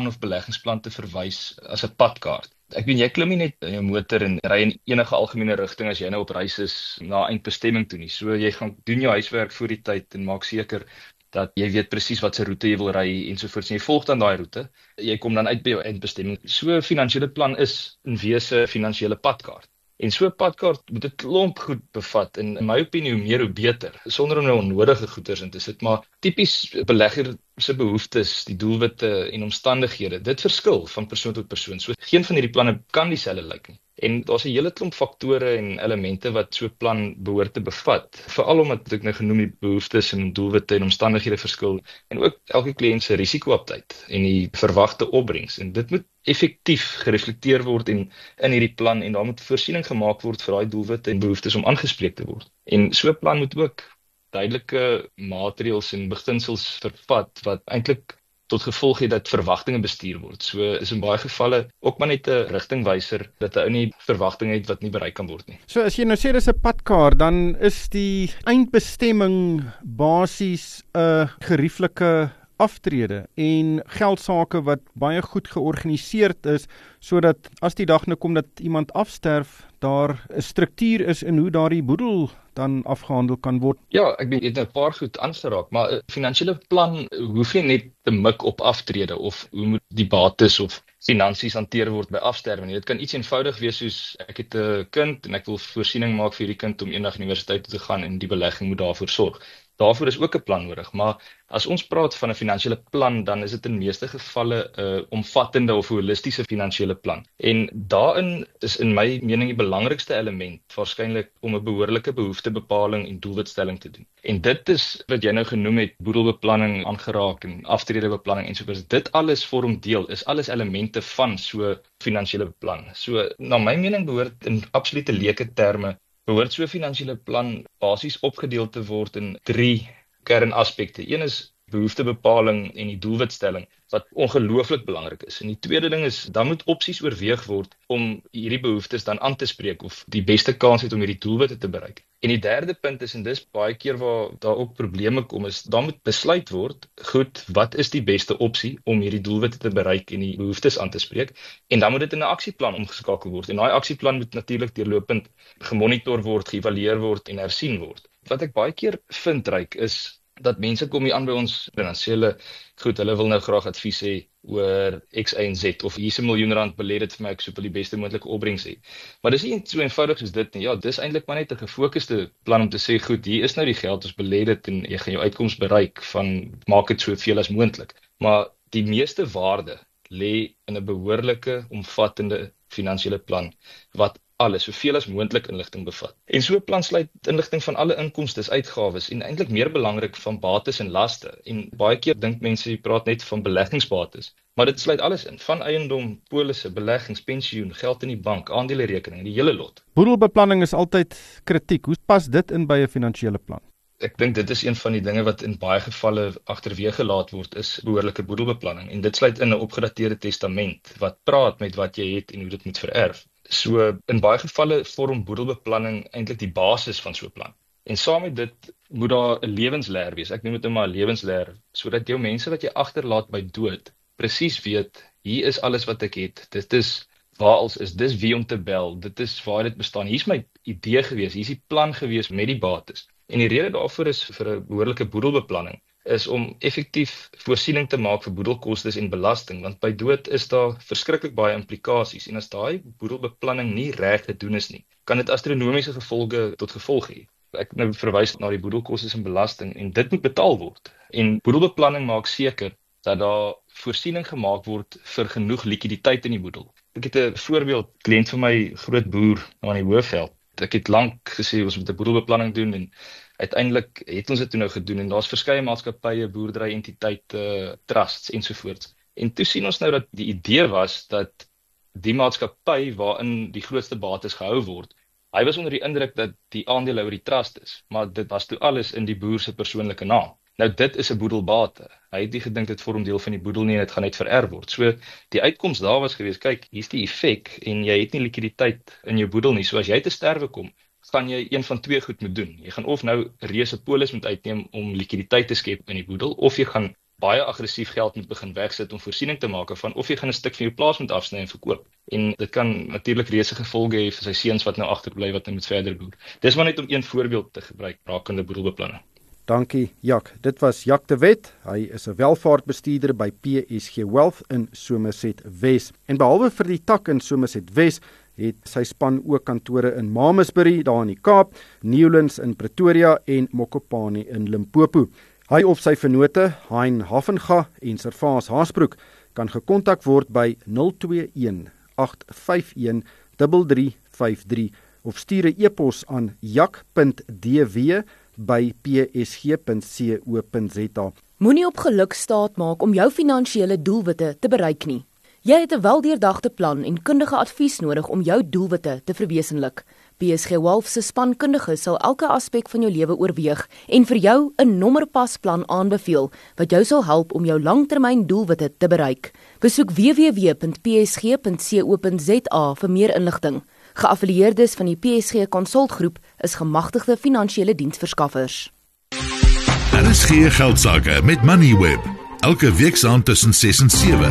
plan of beleggingsplan te verwys as 'n padkaart. Ek weet jy klim nie net in jou motor en ry in enige algemene rigting as jy nou op reis is na eindbestemming toe nie. So jy gaan doen jou huiswerk voor die tyd en maak seker dat jy weet presies wat se roete jy wil ry ensovoorts en jy volg dan daai roete. Jy kom dan uit by jou eindbestemming. So 'n finansiële plan is in wese 'n finansiële padkaart. En so 'n padkaart moet 'n klomp goed bevat en in my opinie hoe meer hoe beter, sonder om nou onnodige goeders in te sit, maar tipies belegger se behoeftes, die doelwitte en omstandighede, dit verskil van persoon tot persoon. So geen van hierdie planne kan dieselfde lyk nie. En daar's 'n hele klomp faktore en elemente wat so 'n plan behoort te bevat, veral omdat ek nou genoem die behoeftes en doelwitte en omstandighede verskil en ook elke kliënt se risikoaptyd en die verwagte opbrengs en dit moet effektief gereflekteer word in hierdie plan en daar moet voorsiening gemaak word vir daai doelwitte en behoeftes om aangespreek te word. En so 'n plan moet ook duidelike maatreëls en beginsels vervat wat eintlik tot gevolg het dat verwagtinge bestuur word. So is in baie gevalle ook maar net 'n rigtingwyser dat 'n ou nie verwagtinge het wat nie bereik kan word nie. So as jy nou sê dis 'n padkaart, dan is die eindbestemming basies 'n gerieflike aftrede en geldsaake wat baie goed georganiseerd is sodat as die dag nou kom dat iemand afsterf, daar 'n struktuur is in hoe daardie boedel dan afgehandel kan word. Ja, ek het 'n paar goed aangeraak, maar 'n finansiële plan hoef nie net te mik op aftrede of hoe moet die bates of finansies hanteer word by afsterwe nie. Dit kan iets eenvoudig wees soos ek het 'n kind en ek wil voorsiening maak vir hierdie kind om eendag universiteit toe te gaan en die belegging moet daarvoor sorg. Daarvoor is ook 'n plan nodig, maar as ons praat van 'n finansiële plan, dan is dit in meeste gevalle 'n omvattende of holistiese finansiële plan. En daarin is in my mening die belangrikste element waarskynlik om 'n behoorlike behoeftebepaling en doelwitstelling te doen. En dit is wat jy nou genoem het, boedelbeplanning aangeraak en aftredebeplanning ensovoorts. Dit alles vorm deel, is alles elemente van so finansiële plan. So na my mening behoort in absolute leuke terme behoort so 'n finansiële plan basies opgedeel te word in 3 kernaspekte. Een is behoeftebepaling en die doelwitstelling wat ongelooflik belangrik is. En die tweede ding is dan moet opsies oorweeg word om hierdie behoeftes dan aan te spreek of die beste kans het om hierdie doelwitte te bereik. En die derde punt is en dis baie keer waar daar ook probleme kom is dan moet besluit word, goed, wat is die beste opsie om hierdie doelwitte te bereik en die behoeftes aan te spreek en dan moet dit in 'n aksieplan omgeskakel word. En daai aksieplan moet natuurlik deurlopend gemonitor word, geëvalueer word en hersien word. Wat ek baie keer vind ryk is dat mense kom hier aan by ons en dan sê hulle, goed, hulle wil nou graag advies hê oor X, Y en Z of hier's 'n miljoen rand belê dit vir my, ek soop die beste moontlike opbrengs hê. Maar dis nie so eenvoudig soos dit nie. Ja, dis eintlik maar net 'n gefokusde plan om te sê, goed, hier is nou die geld, ons belê dit en jy gaan jou uitkoms bereik van maak dit soveel as moontlik. Maar die meeste waarde lê in 'n behoorlike, omvattende finansiële plan wat alles, soveel as moontlik inligting bevat. En so 'n plan sluit inligting van alle inkomstes, uitgawes en eintlik meer belangrik van bates en laste. En baie keer dink mense jy praat net van beleggingsbates, maar dit sluit alles in, van eiendom, polisse, beleggings, pensioen, geld in die bank, aandelerekening, die hele lot. Boedelbeplanning is altyd kritiek. Hoe pas dit in by 'n finansiële plan? Ek dink dit is een van die dinge wat in baie gevalle agterweeg gelaat word, is behoorlike boedelbeplanning. En dit sluit in 'n opgedateerde testament wat praat met wat jy het en hoe dit moet vererf. So in baie gevalle vorm boedelbeplanning eintlik die basis van so 'n plan. En saam met dit moet daar 'n lewensleer wees. Ek noem dit nou maar 'n lewensleer, sodat jou mense wat jy agterlaat by dood presies weet, hier is alles wat ek het. Dit is waar als is, dis wie om te bel, dit is waar dit bestaan. Hier's my idee gewees, hier's die plan gewees met die bates. En die rede daarvoor is vir 'n behoorlike boedelbeplanning is om effektief voorsiening te maak vir boedelkostes en belasting, want by dood is daar verskriklik baie implikasies en as daai boedelbeplanning nie reg gedoen is nie, kan dit astronomiese gevolge tot gevolg hê. Ek nou verwys na die boedelkostes en belasting en dit moet betaal word. En boedelbeplanning maak seker dat daar voorsiening gemaak word vir genoeg likwiditeit in die boedel. Ek het 'n voorbeeld, kliënt van my, groot boer aan die Hoëveld. Ek het lank gesê ons moet 'n boedelbeplanning doen en uiteindelik het ons dit toe nou gedoen en daar's verskeie maatskappye, boerdery entiteite, trusts ensovoorts. En toe sien ons nou dat die idee was dat die maatskappy waarin die grootste bates gehou word, hy was onder die indruk dat die aandeelhouer die trust is, maar dit was toe alles in die boer se persoonlike naam. Nou dit is 'n boedelbate. Hy het nie gedink dit vorm deel van die boedel nie en dit gaan net vererf word. So die uitkoms daar was gewees, kyk, hier's die effek en jy het nie likwiditeit in jou boedel nie. So as jy te sterwe kom, gaan jy een van twee goed moet doen. Jy gaan of nou 'n reuse polis moet uitneem om likwiditeit te skep in die boedel, of jy gaan baie aggressief geld moet begin wegsit om voorsiening te maak van of jy gaan 'n stuk van jou plaas moet afsny en verkoop. En dit kan natuurlik reuse gevolge hê vir sy seuns wat nou agterbly wat nou moet verder boer. Dis maar net om een voorbeeld te gebruik rakende boedelbeplanning. Dankie, Jak. Dit was Jak de Wet. Hy is 'n welvaartbestuurder by PSG Wealth in Somerset Wes. En behalwe vir die tak in Somerset Wes, het sy span ook kantore in Mamasbury, daar in die Kaap, Newlands in Pretoria en Mokopane in Limpopo. Hy of sy vennote, Hein Havenga en Servaas Haasbroek, kan gekontak word by 021 851 3353 of stuur 'n e-pos aan jak.dw@psg.co.za. Moenie op geluk staat maak om jou finansiële doelwitte te bereik nie. Jy het 'n weldeurdagte plan en kundige advies nodig om jou doelwitte te verwesenlik. PSG Wealth se spankundiges sal elke aspek van jou lewe oorweeg en vir jou 'n nommerpasplan aanbeveel wat jou sal help om jou langtermyn doelwitte te bereik. Besoek www.psg.co.za vir meer inligting. Geaffilieerdes van die PSG Konsultgroep is gemagtigde finansiële diensverskaffers. Daar is geen geldsaake met Moneyweb. Elke week saam tussen 6 en 7.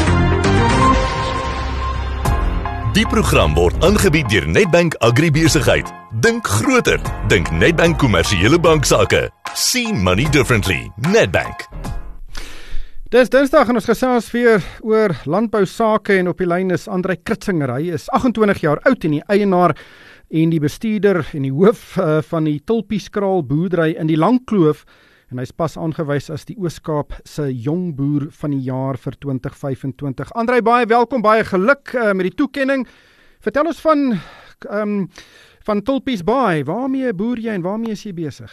Die program word aangebied deur Nedbank Agribesigheid. Dink groter. Dink Nedbank Kommersiële Banksaake. See money differently. Nedbank. Dis Dinsdag en ons gesels weer oor landbousake en op die lyn is Andrei Kritzinger. Hy is 28 jaar oud en die eienaar en die bestuurder en die hoof van die Tulpieskraal boerdery in die Langkloof en hy is pas aangewys as die Oos-Kaap se jong boer van die jaar vir 2025. Andrei, baie welkom, baie geluk met die toekenning. Vertel ons van Tulpies Baai. Waarmee boer jy en waarmee is jy besig?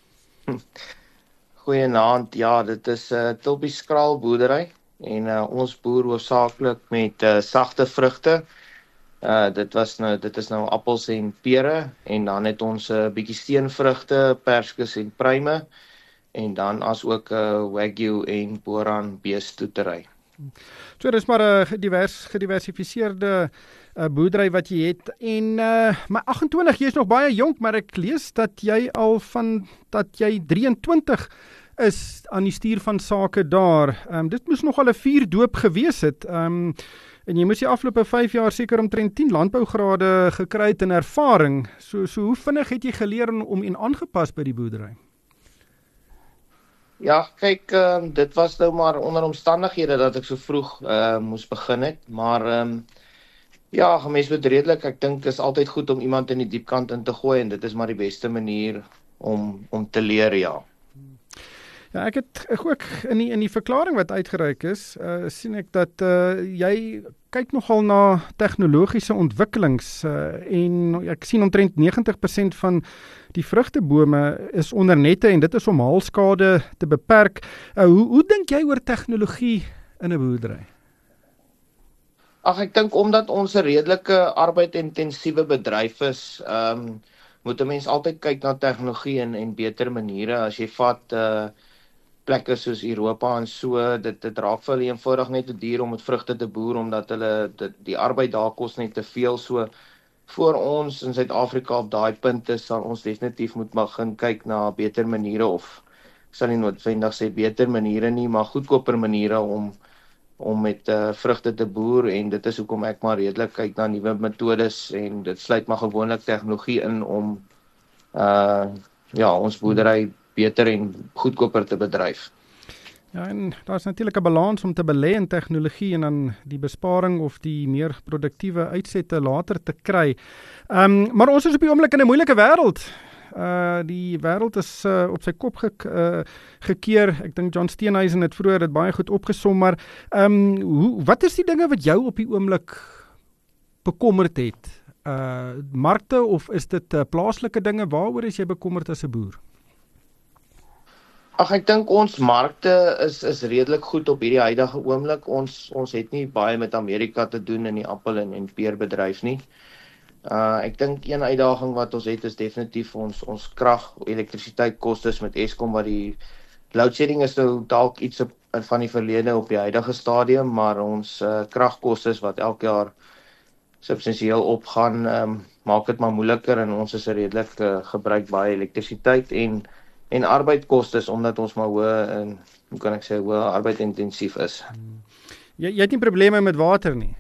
Goeienaand, ja, dit is Tulpieskraal boerdery en ons boer hoofsaaklik met sagte vrugte. Dit is nou appels en pere en dan het ons 'n bietjie steenvrugte, perskes en pruime en dan as ook wagyu en boran beestoetery. So dis maar 'n gediversifiseerde boerdery wat jy het en maar 28, jy is nog baie jonk, maar ek lees dat jy dat jy 23 is aan die stuur van sake daar. Dit moes nogal 'n vuurdoop gewees het. En jy moes die afgelope 5 jaar seker omtrent 10 landbougrade gekry het en ervaring. So hoe vinnig het jy geleer om en aangepas by die boerdery? Ja, kyk, dit was nou maar onder omstandighede dat ek so vroeg moes begin het, maar ja, mens moet redelik, ek dink is altyd goed om iemand in die diepkant in te gooi en dit is maar die beste manier om te leer, ja. Ja, ek het ook in die verklaring wat uitgereik is, sien ek dat jy kyk nogal na tegnologiese ontwikkelings en ek sien omtrent 90% van die vrugtebome is onder nette en dit is om haalskade te beperk. Hoe dink jy oor tegnologie in 'n boerdery? Ag, ek dink omdat ons 'n redelike arbeid-intensiewe bedryf is, moet 'n mens altyd kyk na tegnologie en beter maniere. As jy vat plekke soos Europa en so, dit raak vir hulle eenvoudig net te duur om met vrugte te boer, omdat die arbeid daar kos net te veel. So voor ons in Suid-Afrika op daai punt is, sal ons definitief moet begin kyk na beter maniere, of ek sal nie noodwendig sê beter maniere nie, maar goedkoper maniere om met vrugte te boer, en dit is hoekom ek maar redelik kyk na nuwe metodes, en dit sluit maar gewoonlik tegnologie in om ons boerdery beter en goedkoper te bedryf. Ja, en daar is natuurlik 'n balans om te belê in tegnologie en dan die besparing of die meer produktiewe uitsette later te kry. Maar ons is op die oomblik in 'n moeilike wêreld. Die wêreld is op sy kop gekeer. Ek dink John Steenhuisen het vroeër dit baie goed opgesom, maar wat is die dinge wat jou op die oomblik bekommerd het? Markte of is dit plaaslike dinge? Waaroor is jy bekommerd as 'n boer? Ag, ek dink ons markte is redelik goed op hierdie huidige oomblik. Ons het nie baie met Amerika te doen in die appel en peerbedryf nie. Ek dink een uitdaging wat ons het is definitief ons krag, elektrisiteitkostes met Eskom, wat die loadshedding is nou dalk iets van die verlede op die huidige stadium, maar ons kragkostes wat elke jaar substansieel opgaan, maak dit maar moeiliker, en ons is redelik gebruik baie elektrisiteit, en en arbeidskostes omdat ons maar hoe kan ek sê, arbeidintensief is. Jy het nie probleme met water nie.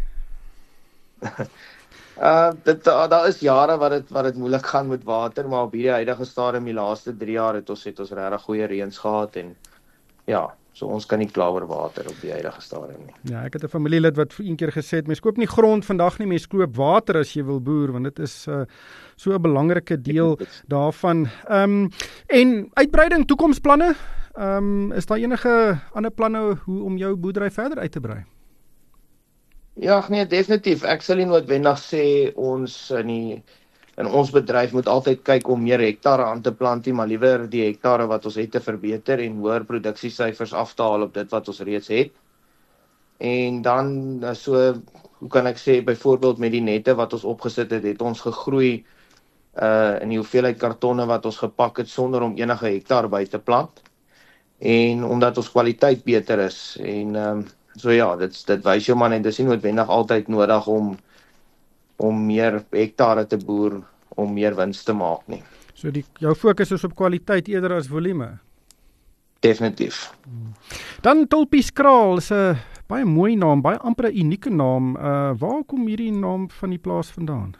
Daar is jare wat dit moeilik gaan met water, maar op hierdie huidige stadium die laaste 3 jaar het ons regtig goeie reëns gehad en ja, so ons kan nie kla oor water op die huidige stadium nie. Ja, ek het 'n familielid wat een keer gesê het, mens koop nie grond vandag nie, mens koop water as jy wil boer, want dit is so 'n belangrike deel daarvan. En uitbreiding, toekomsplanne, is daar enige ander planne hoe om jou boerdery verder uit te brei? Ja, nee, definitief. Ek sal nie noodwendig sê ons in ons bedryf moet altyd kyk om meer hektare aan te plant nie, maar liewer die hektare wat ons het te verbeter en hoër produksiesyfers af te haal op dit wat ons reeds het. En dan hoe kan ek sê, byvoorbeeld met die nette wat ons opgesit het ons gegroei in die hoeveelheid kartonne wat ons gepak het sonder om enige hektaar by te plant. En omdat ons kwaliteit beter is en so ja, dit wys jou man en dis nie noodwendig altyd nodig om meer hektare te boer om meer wins te maak nie. So jou fokus is op kwaliteit eerder as volume? Definitief. Dan Tulpieskraal is 'n baie mooi naam, baie amper 'n unieke naam. Waar kom hierdie naam van die plaas vandaan?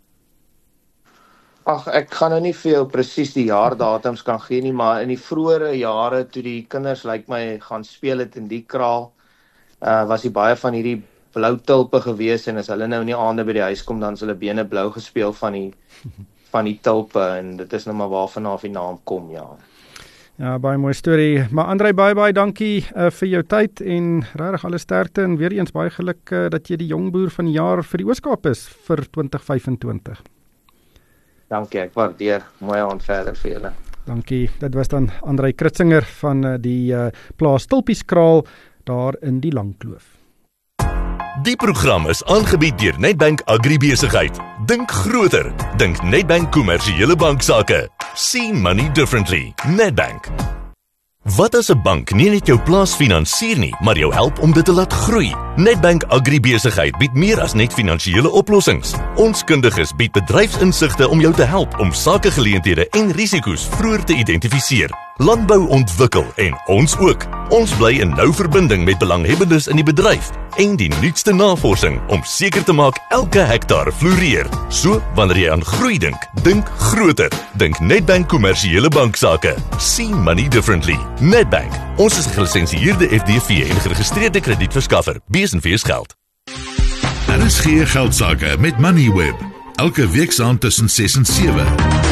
Ag, ek gaan nou nie veel presies die jaardatums kan gee nie, maar in die vroeëre jare toe die kinders my gaan speel het in die kraal, was die baie van hierdie blou tulpe gewees en as hulle nou in die aande by die huis kom, dan is hulle bene blou gespeel van die tulpe en dit is nou maar waarvan die naam kom, ja. Ja, baie mooi storie. Maar Andrei, baie dankie vir jou tyd en regtig alle sterkte en weer eens baie geluk dat jy die jong boer van die jaar vir die Oos-Kaap is vir 2025. Dankie, ek waardeer. Mooi aand verder vir julle. Dankie. Dit was dan Andrei Kritzinger van die plaas Tulpieskraal daar in die Langkloof. Die program is aangebied deur Nedbank Agribesigheid. Dink groter. Dink Nedbank Kommersiële Banksaake. See money differently. Nedbank. Wat as 'n bank nie net jou plaas finansier nie, maar jou help om dit te laat groei? Nedbank Agribesigheid bied meer as net finansiële oplossings. Ons kundiges bied bedryfsinsigte om jou te help om sakegeleenthede en risiko's vroeër te identifiseer. Landbou ontwikkel en ons ook. Ons bly in nou verbinding met belanghebbendes in die bedryf en die nuutste navorsing om seker te maak elke hektaar floreer. So, wanneer jy aan groei dink, dink groter. Dink Nedbank Kommersiële Banksaake. See money differently. Nedbank. Ons is gelisensieerde FDV en geregistreerde kredietverskaffer. Besenfees geld. Daar is geen geldsaake met Moneyweb. Elke week saand tussen 6 en 7.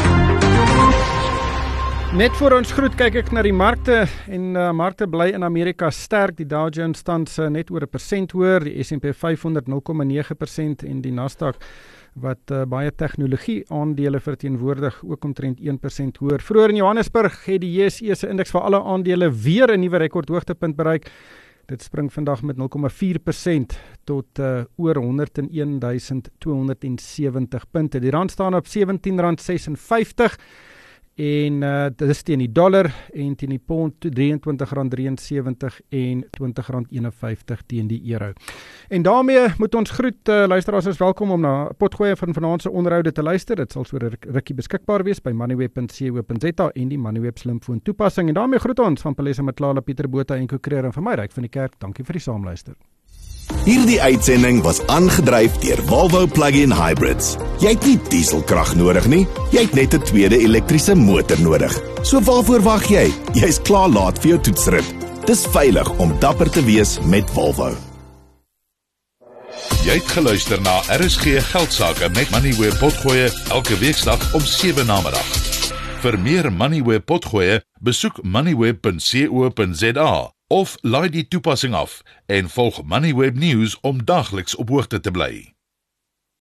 Net voor ons groet kyk ek na die markte en markte bly in Amerika sterk. Die Dow Jones staan net oor 1% hoër, die S&P 500 0,9% en die Nasdaq wat baie tegnologie aandele verteenwoordig ook omtrent 1% hoër. Vroeër in Johannesburg het die JSE se indeks vir alle aandele weer 'n nuwe rekordhoogtepunt bereik. Dit spring vandag met 0,4% tot oor 101.270 punte. Die rand staan op R17.56 en dit is teen die dollar en teen die pond R23.73 en R20.51 teen die euro. En daarmee moet ons groet, luisteraars is welkom om na potgoeie van vanaand se onderhoude te luister. Dit sal so rukkie beskikbaar wees by moneyweb.co.za en die Moneyweb slimfoon toepassing. En daarmee groet ons van Palesa Matlala, Pieter Botha en Kokreer en van my Ryk van die Kerk. Dankie vir die saamluister. Hierdie uitsending was aangedryf deur Volvo Plug-in Hybrids. Jy het nie dieselkrag nodig nie, jy het net 'n tweede elektriese motor nodig. So waarvoor wag jy? Jy's klaar laat vir jou toetsrit. Dis veilig om dapper te wees met Volvo. Jy het geluister na RSG Geldsaake met Moneyweb potgoeie elke weeksdag om 7 namiddag. Vir meer Moneyweb potgoeie, besoek moneyweb.co.za of laai die toepassing af en volg Moneyweb News om dagliks op hoogte te bly.